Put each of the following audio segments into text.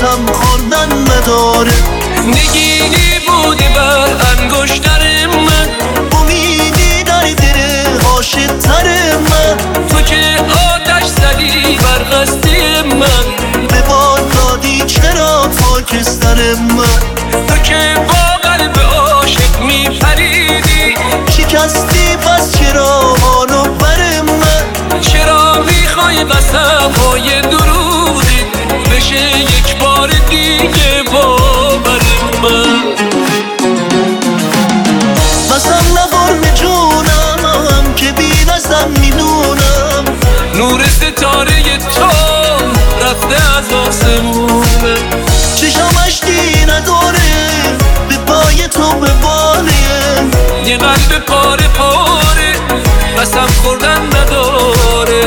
قسم خوردن نداره. نگینی بودی بر انگشتر من، امیدی در دل عاشق‌تر من. تو که آتش زدی بر قصدی من، به باد دادی چرا خاکستر من. تو که با قلب عاشق میپریدی، شکستی پس چرا حالو بر من. چرا میخوای قسم‌های درودی بشه یک بار دیگه باور من. قسم نخور به جونم که بی دستم میدونم، نور ستاره تو رفته از آسمونه. چشمش دی نداره به پای تو بباره. یه قلب پاره پاره قسم خوردن نداره.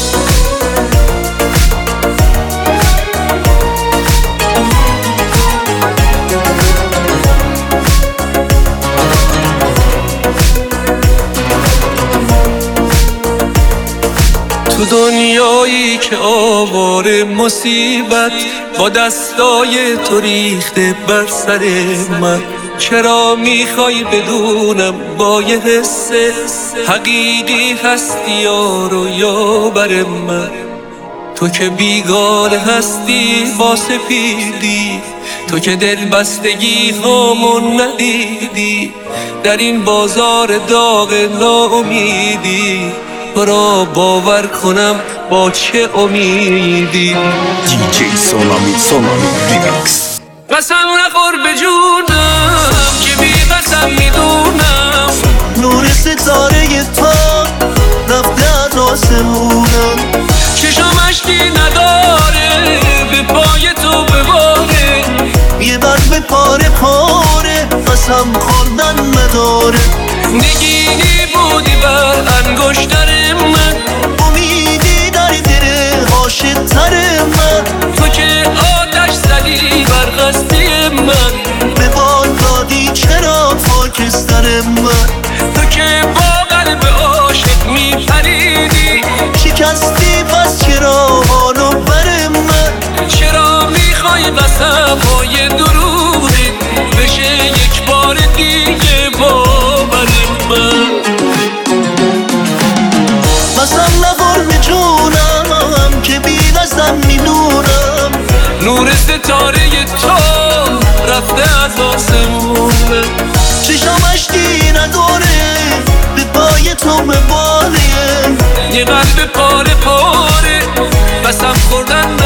تو دنیایی که آواره مصیبت با دستای تو ریخته بر سر من، چرا میخوای بدونم با یه حس حقیقی هستی یارو یا بر من. تو که بیگانه هستی با سپیدی، تو که دل بستگی هامون ندیدی، در این بازار داغ ناامیدی تو را باور کنم با چه امیدی. DJ سونامی ریمیکس. قسم نخور به جونم که بی قسم میدونم، نور ستاره تو رفته از آسمونم. چشمش دی نداره به پای تو بباره. یه به پاره پاره قسم خوردن نداره. نگینی بودی بر انگشتر من، امیدی در دل عاشق‌تر من. تو که آتش زدی بر قصدی من، به باد دادی چرا خاکستر من. تو که با قلب عاشق میپریدی، شکستی پس چرا حالو بر من. چرا میخوای قسم‌های درودی بشه یک بار دیگه باور من. قسم نخور به جونم که بی دستم میدونم، نور ستاره تو رفته از آسمونه. چشمش دی نداره به پای تو بباره. یه قلب پاره پاره قسم خوردن